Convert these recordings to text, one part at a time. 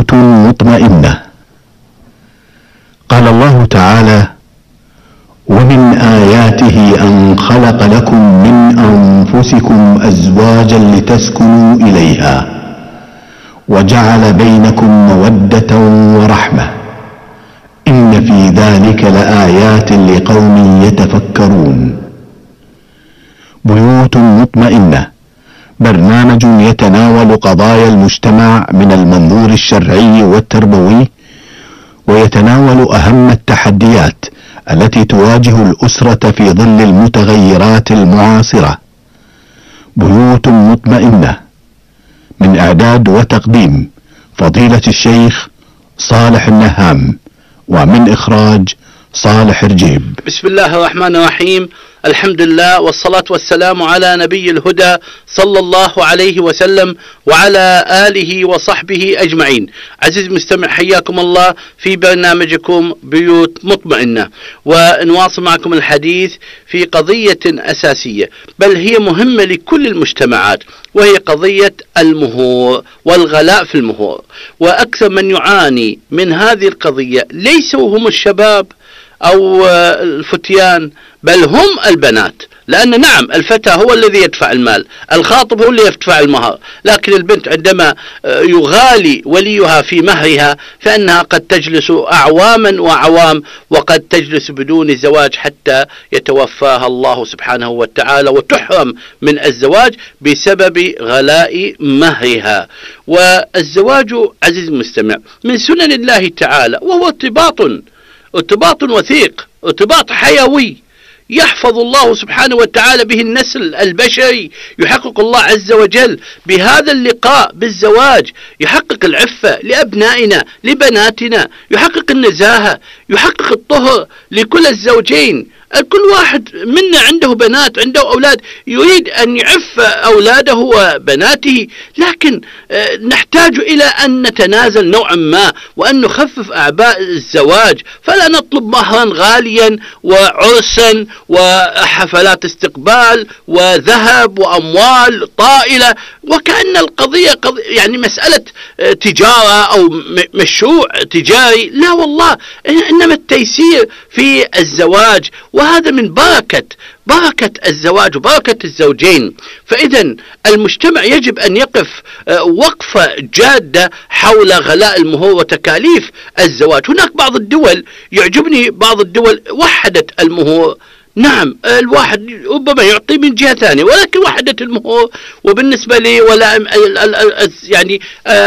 بيوت مطمئنة. قال الله تعالى: ومن آياته أن خلق لكم من أنفسكم أزواجا لتسكنوا إليها وجعل بينكم مودة ورحمة إن في ذلك لآيات لقوم يتفكرون. بيوت مطمئنة برنامج يتناول قضايا المجتمع من المنظور الشرعي والتربوي، ويتناول أهم التحديات التي تواجه الأسرة في ظل المتغيرات المعاصرة. بيوت مطمئنة، من إعداد وتقديم فضيلة الشيخ صالح النهام، ومن إخراج صالح رجيب. بسم الله الرحمن الرحيم. الحمد لله والصلاة والسلام على نبي الهدى صلى الله عليه وسلم وعلى آله وصحبه أجمعين. عزيز المستمع، حياكم الله في برنامجكم بيوت مطمئنة، ونواصل معكم الحديث في قضية أساسية بل هي مهمة لكل المجتمعات، وهي قضية المهور والغلاء في المهور. وأكثر من يعاني من هذه القضية ليسوا هم الشباب أو الفتيان، بل هم البنات، لأن نعم الفتى هو الذي يدفع المال، الخاطب هو اللي يدفع المهر، لكن البنت عندما يغالي وليها في مهرها فإنها قد تجلس أعواما وأعوام، وقد تجلس بدون زواج حتى يتوفاها الله سبحانه وتعالى وتحرم من الزواج بسبب غلاء مهرها. والزواج عزيز المستمع من سنن الله تعالى، وهو ارتباط وثيق، ارتباط حيوي يحفظ الله سبحانه وتعالى به النسل البشري. يحقق الله عز وجل بهذا اللقاء بالزواج، يحقق العفة لأبنائنا لبناتنا، يحقق النزاهة، يحقق الطهر لكل الزوجين. كل واحد منا عنده بنات، عنده أولاد، يريد أن يعف أولاده وبناته، لكن نحتاج إلى أن نتنازل نوعا ما وأن نخفف أعباء الزواج، فلا نطلب مهرا غاليا وعرسا وحفلات استقبال وذهب وأموال طائلة، وكأن القضية يعني مسألة تجارة أو مشروع تجاري. لا والله، إنما التيسير في الزواج، وهذا من بركة الزواج وبركة الزوجين. فإذا المجتمع يجب أن يقف وقفة جادة حول غلاء المهور وتكاليف الزواج. هناك بعض الدول، يعجبني بعض الدول وحدت المهور. نعم الواحد ربما يعطي من جهة ثانية، ولكن وحدت المهور. وبالنسبة لي ولائم يعني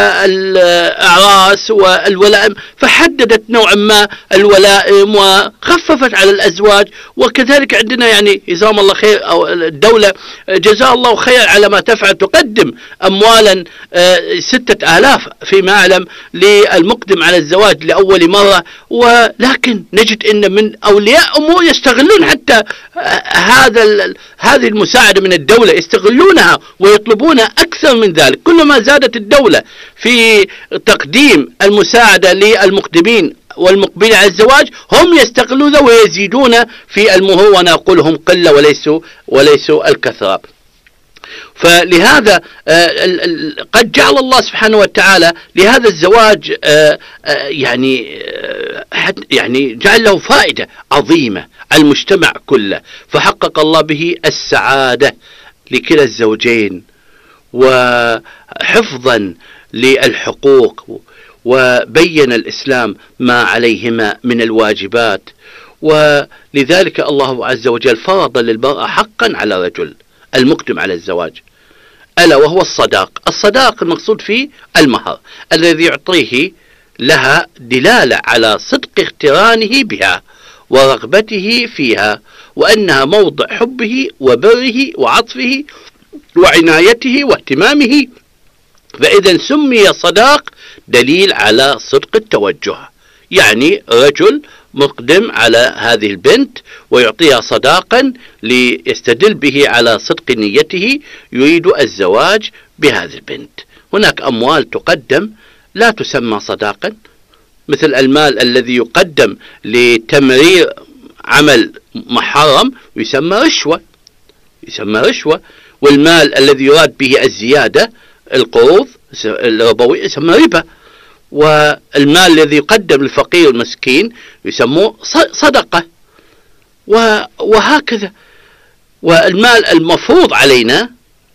الأعراس والولائم، فحددت نوعا ما الولائم وخففت على الأزواج. وكذلك عندنا يعني جزاهم الله خير، أو الدولة جزاها الله خير على ما تفعل، تقدم أموالا 6,000 فيما أعلم للمقدم على الزواج لأول مرة. ولكن نجد أن من أولياء أمور يستغلون حتى هذه المساعدة من الدولة، يستغلونها ويطلبون أكثر من ذلك. كلما زادت الدولة في تقديم المساعدة للمقدمين والمقبلين على الزواج، هم يستغلون ويزيدون في المهور، ونقول هم قلة وليسوا الكثرة. فلهذا قد جعل الله سبحانه وتعالى لهذا الزواج يعني جعل له فائدة عظيمة على المجتمع كله، فحقق الله به السعادة لكلا الزوجين وحفظا للحقوق، وبين الإسلام ما عليهما من الواجبات. ولذلك الله عز وجل فرض للمرأة حقا على الرجل المقدم على الزواج، ألا وهو الصداق المقصود فيه المهر الذي يعطيه لها دلالة على صدق اقترانه بها ورغبته فيها، وأنها موضع حبه وبره وعطفه وعنايته واهتمامه. فإذا سمي صداق دليل على صدق التوجه، يعني رجل مقدم على هذه البنت ويعطيها صداقا ليستدل به على صدق نيته، يريد الزواج بهذه البنت. هناك أموال تقدم لا تسمى صداقا، مثل المال الذي يقدم لتمرير عمل محرم يسمى رشوة، والمال الذي يراد به الزيادة القروض الربوي يسمى ربا. والمال الذي يقدم للفقير والمسكين يسموه صدقة، وهكذا. والمال المفروض علينا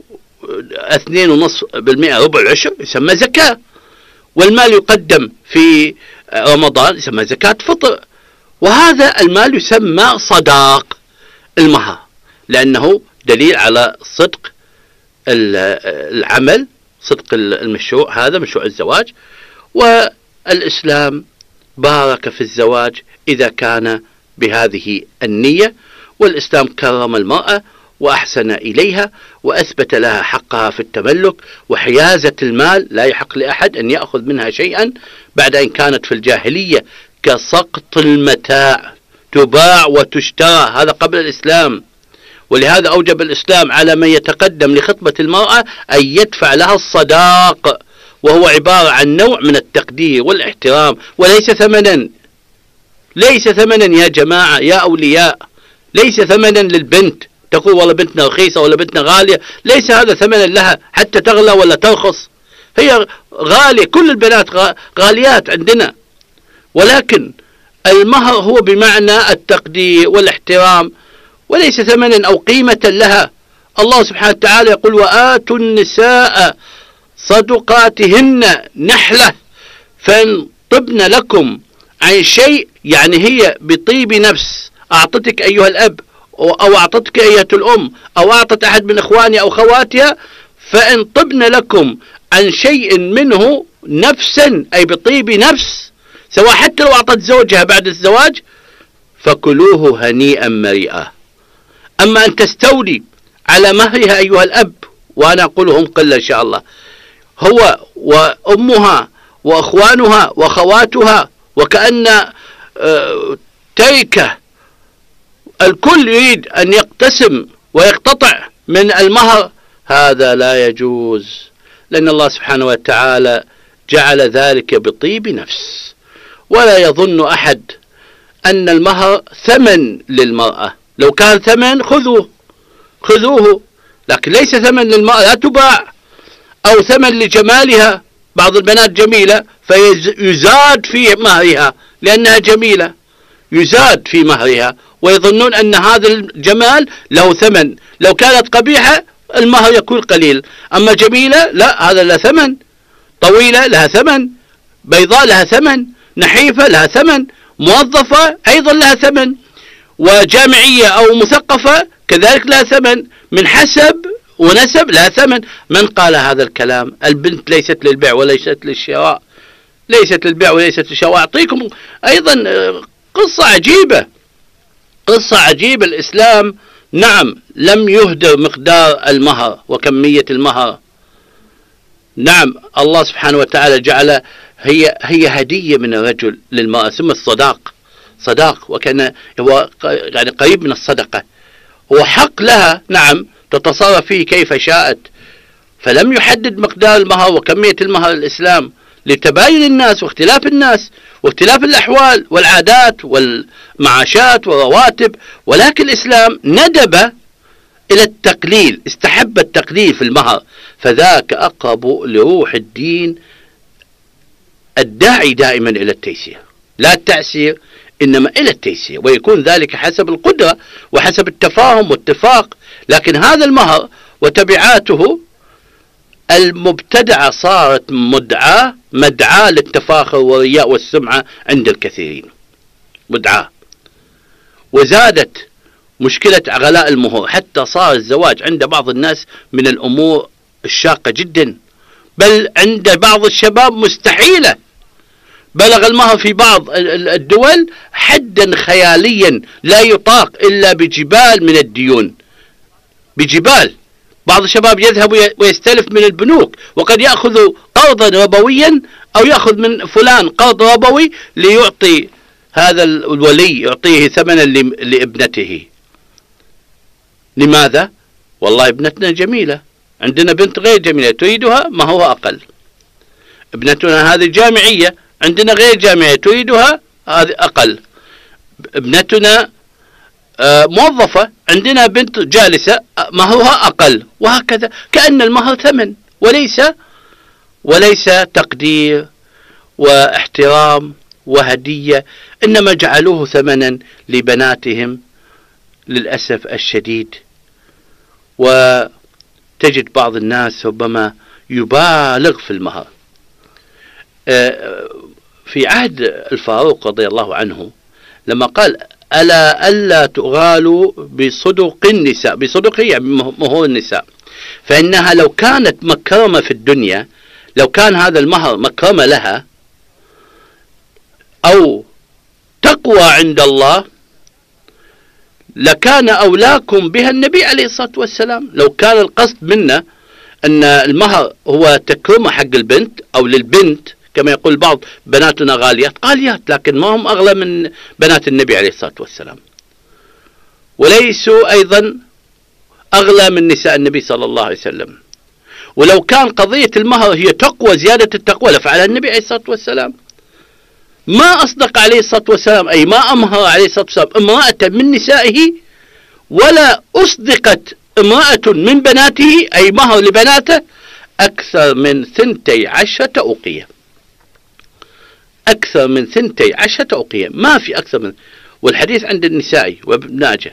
2.5% ربع العشر يسمى زكاة، والمال يقدم في رمضان يسمى زكاة فطر، وهذا المال يسمى صداق المهر، لأنه دليل على صدق العمل، صدق المشروع، هذا مشروع الزواج. والإسلام بارك في الزواج إذا كان بهذه النية، والإسلام كرم المرأة وأحسن إليها وأثبت لها حقها في التملك وحيازة المال. لا يحق لأحد أن يأخذ منها شيئا بعد أن كانت في الجاهلية كسقط المتاع، تباع وتشترى، هذا قبل الإسلام. ولهذا أوجب الإسلام على من يتقدم لخطبة المرأة أن يدفع لها الصداق، وهو عبارة عن نوع من التقدير والاحترام وليس ثمنا. ليس ثمنا يا جماعة يا أولياء، ليس ثمنا للبنت تقول والله بنتنا رخيصة ولا بنتنا غالية، ليس هذا ثمنا لها حتى تغلى ولا ترخص، هي غالية، كل البنات غاليات عندنا، ولكن المهر هو بمعنى التقدير والاحترام وليس ثمنا أو قيمة لها. الله سبحانه وتعالى يقول وآتوا النساء صدقاتهن نحلة فإن طبن لكم عن شيء، يعني هي بطيب نفس أعطتك أيها الأب أو أعطتك أيها الأم أو أعطت أحد من إخواني أو خواتها، فإن طبن لكم عن شيء منه نفسا أي بطيب نفس، سواء حتى لو أعطت زوجها بعد الزواج، فكلوه هنيئا مريئا. أما أن تستولي على مهرها أيها الأب، وأنا أقولهم قلة إن شاء الله، هو وأمها وأخوانها وخواتها، وكأن تركة الكل يريد أن يقتسم ويقتطع من المهر، هذا لا يجوز، لأن الله سبحانه وتعالى جعل ذلك بطيب نفس. ولا يظن أحد أن المهر ثمن للمرأة، لو كان ثمن خذوه، لكن ليس ثمن للمرأة، لا تباع. أو ثمن لجمالها، بعض البنات جميلة فيزاد في مهرها لأنها جميلة، يزاد في مهرها، ويظنون أن هذا الجمال له ثمن، لو كانت قبيحة المهر يكون قليل، أما جميلة لا، هذا لا ثمن. طويلة لها ثمن، بيضاء لها ثمن، نحيفة لها ثمن، موظفة أيضا لها ثمن، وجامعية أو مثقفة كذلك لها ثمن، من حسب ونسب لها ثمن. من قال هذا الكلام؟ البنت ليست للبيع وليست للشراء، ليست للبيع وليست للشراء. أعطيكم أيضا قصة عجيبة. الإسلام نعم لم يهدر مقدار المهر وكمية المهر، نعم الله سبحانه وتعالى جعل هي هدية من الرجل للمرأة، ثم صداق، وكان هو يعني قريب من الصدقة، هو حق لها نعم تتصرف فيه كيف شاءت، فلم يحدد مقدار المهر وكمية المهر الإسلام لتباين الناس واختلاف الناس واختلاف الأحوال والعادات والمعاشات والرواتب، ولكن الإسلام ندب إلى التقليل، استحب التقليل في المهر، فذاك أقرب لروح الدين الداعي دائما إلى التيسير، لا التعسير إنما إلى التيسير، ويكون ذلك حسب القدرة وحسب التفاهم والاتفاق. لكن هذا المهر وتبعاته المبتدعة صارت مدعاة للتفاخر والرياء والسمعة عند الكثيرين، مدعاة، وزادت مشكلة غلاء المهور، حتى صار الزواج عند بعض الناس من الأمور الشاقة جدا، بل عند بعض الشباب مستحيلة. بلغ المهر في بعض الدول حدا خياليا لا يطاق إلا بجبال من الديون، بجبال. بعض الشباب يذهب ويستلف من البنوك، وقد يأخذ قرضا ربويا أو يأخذ من فلان قرض ربوي ليعطي هذا الولي، يعطيه ثمنا لابنته. لماذا؟ والله ابنتنا جميلة، عندنا بنت غير جميلة تريدها ما هو أقل، ابنتنا هذه جامعية، عندنا غير جامعية تريدها هذه أقل، ابنتنا موظفة، عندنا بنت جالسة مهرها أقل، وهكذا، كأن المهر ثمن وليس تقدير واحترام وهدية، إنما جعلوه ثمنا لبناتهم للأسف الشديد. وتجد بعض الناس ربما يبالغ في المهر. في عهد الفاروق رضي الله عنه لما قال ألا تغالوا بصدق النساء، بصدق يعني مهور النساء، فإنها لو كانت مكرمة في الدنيا، لو كان هذا المهر مكرمة لها أو تقوى عند الله لكان أولاكم بها النبي عليه الصلاة والسلام. لو كان القصد منا أن المهر هو تكرمة حق البنت أو للبنت، كما يقول بعض بناتنا غاليات، لكن ما هم أغلى من بنات النبي عليه الصلاة والسلام، وليسوا أيضا أغلى من نساء النبي صلى الله عليه وسلم. ولو كان قضية المهر هي تقوى، زيادة التقوى، لفعلها النبي عليه الصلاة والسلام. ما أصدق عليه الصلاة والسلام، أي ما أمهر عليه الصلاة والسلام امرأة من نسائه، ولا أصدقت امرأة من بناته، أي مهر لبناته أكثر من 12 أوقية. أكثر من 12 أوقية، ما في أكثر من، والحديث عند النسائي وابن ماجه.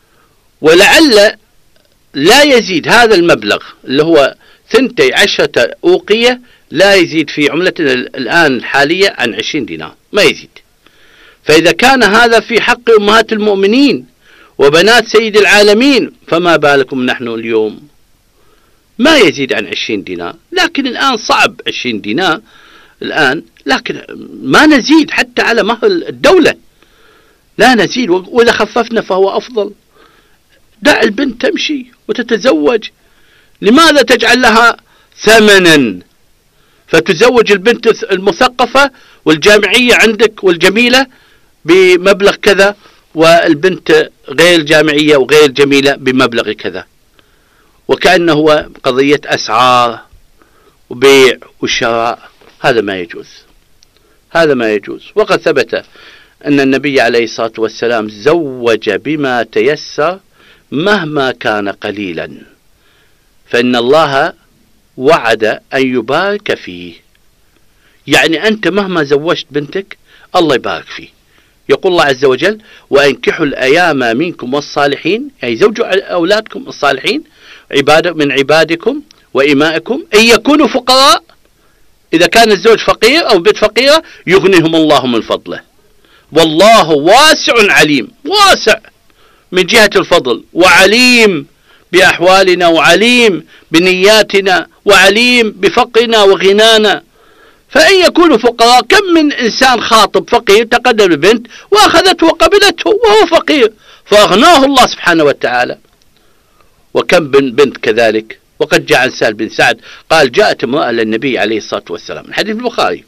ولعل لا يزيد هذا المبلغ اللي هو 12 أوقية، لا يزيد في عملتنا الآن الحالية عن 20 دينار، ما يزيد. فإذا كان هذا في حق أمهات المؤمنين وبنات سيد العالمين، فما بالكم نحن اليوم؟ ما يزيد عن 20 دينار، لكن الآن صعب 20 دينار الآن، لكن ما نزيد حتى على مهر الدولة، لا نزيد. وإذا خففنا فهو أفضل. دع البنت تمشي وتتزوج، لماذا تجعل لها ثمنا؟ فتزوج البنت المثقفة والجامعية عندك والجميلة بمبلغ كذا، والبنت غير جامعية وغير جميلة بمبلغ كذا، وكأنه هو قضية أسعار وبيع وشراء. هذا ما يجوز، هذا ما يجوز. وقد ثبت أن النبي عليه الصلاة والسلام زوج بما تيسر مهما كان قليلا، فإن الله وعد أن يبارك فيه. يعني أنت مهما زوجت بنتك الله يبارك فيه. يقول الله عز وجل: وأنكحوا الأيام منكم والصالحين، أي زوجوا أولادكم الصالحين من عبادكم وإمائكم إن يكونوا فقراء. إذا كان الزوج فقير أو بنت فقيرة يغنيهم الله من فضله، والله واسع عليم، واسع من جهة الفضل، وعليم بأحوالنا، وعليم بنياتنا، وعليم بفقرنا وغنانا. فإن يكونوا فقراء، كم من إنسان خاطب فقير تقدم البنت وأخذته وقبلته وهو فقير فأغناه الله سبحانه وتعالى. وكم بنت كذلك. وقد جاء عن سهل بن سعد قال: جاءت امرأة للنبي عليه الصلاة والسلام، الحديث البخاري،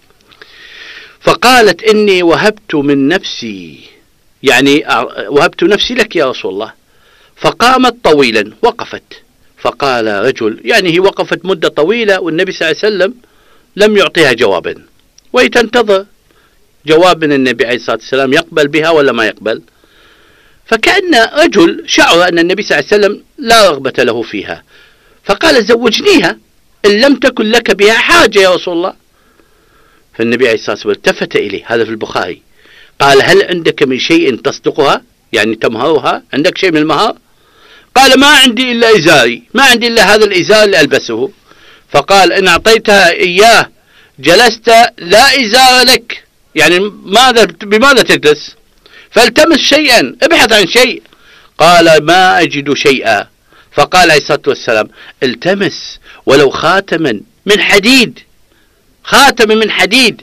فقالت: إني وهبت من نفسي، يعني وهبت نفسي لك يا رسول الله. فقامت طويلا، وقفت، فقال رجل، يعني هي وقفت مدة طويلة والنبي صلى الله عليه وسلم لم يعطيها جوابا، وهي تنتظر جواب من النبي عليه الصلاة والسلام يقبل بها ولا ما يقبل. فكأن رجل شعر أن النبي صلى الله عليه وسلم لا رغبة له فيها، فقال: زوجنيها إن لم تكن لك بها حاجة يا رسول الله. فالنبي عليه الصلاة والسلام التفت إليه، هذا في البخاري، قال: هل عندك من شيء تصدقها، يعني تمهرها، عندك شيء من المهر؟ قال: ما عندي إلا إزاري، ما عندي إلا هذا الإزار اللي ألبسه. فقال: إن أعطيتها إياه جلست لا إزار لك، يعني بماذا تجلس؟ فالتمس شيئا، ابحث عن شيء. قال: ما أجد شيئا. فقال عليه الصلاة والسلام: التمس ولو خاتما من حديد، خاتم من حديد،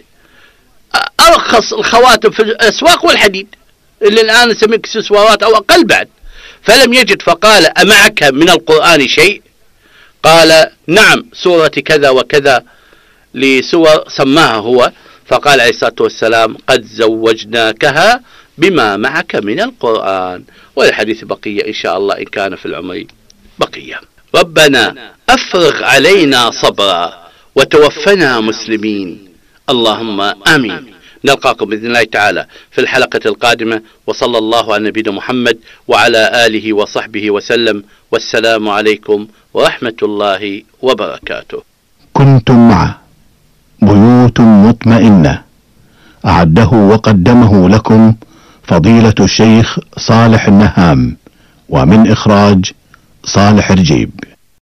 أرخص الخواتم في الأسواق والحديد اللي الآن نسميه اكسسوارات أو أقل بعد. فلم يجد، فقال: أمعك من القرآن شيء؟ قال: نعم، سورة كذا وكذا، لسور سماها هو. فقال عليه الصلاة والسلام: قد زوجناكها بما معك من القرآن. والحديث بقية إن شاء الله إن كان في العمر بقية. ربنا أفرغ علينا صبرا وتوفنا مسلمين، اللهم آمين. نلقاكم بإذن الله تعالى في الحلقة القادمة، وصلى الله على نبينا محمد وعلى آله وصحبه وسلم، والسلام عليكم ورحمة الله وبركاته. كنتم مع بيوت مطمئنة، أعده وقدمه لكم فضيلة الشيخ صالح النهام، ومن إخراج صالح رجيب.